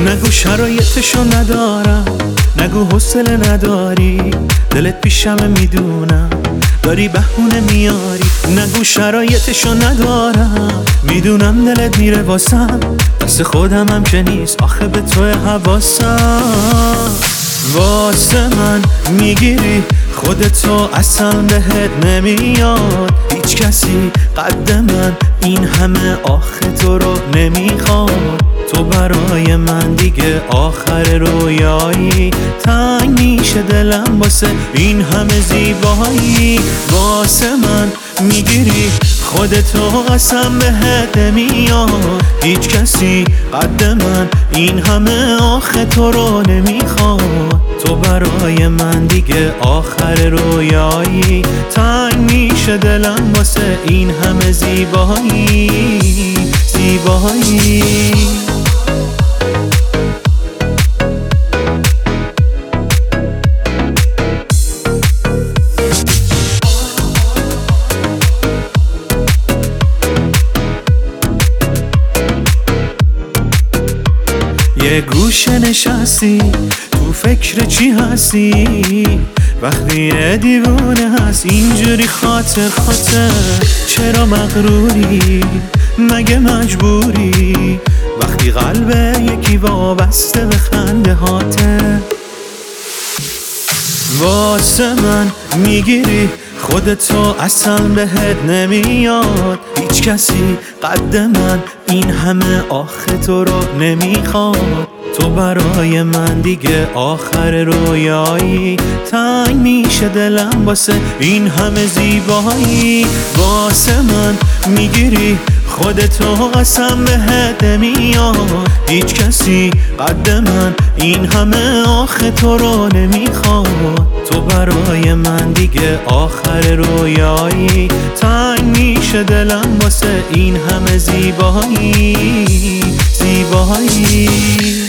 نگو شرایطشو ندارم، نگو حوصله نداری، دلت پیشمه میدونم داری بهونه میاری. نگو شرایطشو ندارم، میدونم دلت میره واسم، دست خودم هم که نیست آخه به تو حواسم. واسه من میگیری خودتو اصلا بهت نمیاد، هیچ کسی قد من این همه آخه تو رو نمیخواد. تو برای من دیگه آخر رویایی، تنگ میشه دلم واسه این همه زیبایی. واسه من میگیری خودتو قسم بهت نمیاد، هیچ کسی قد من این همه آخه تو رو نمیخواد. تو برای من دیگه آخر رویایی، تنگ میشه دلم واسه این همه زیبایی زیبایی. یه گوشه نشستی تو فکر چی هستی، وقتی یه دیوونه هست اینجوری خاطر چرا مغروری مگه مجبوری، وقتی قلب یکی وابسته به خنده هاته. واسه من میگیری خودتو اصلا بهت نمیاد، هیچ کسی قد من این همه آخه تو رو نمیخواد. تو برای من دیگه آخر رویایی، تنگ میشه دلم واسه این همه زیبایی. واسه من میگیری خودتو قسم بهت نمیاد، هیچ کسی قد من این همه آخه تو رو نمیخواد. تو برای من دیگه آخر رویایی، تنگ میشه دلم واسه این همه زیبایی زیبایی.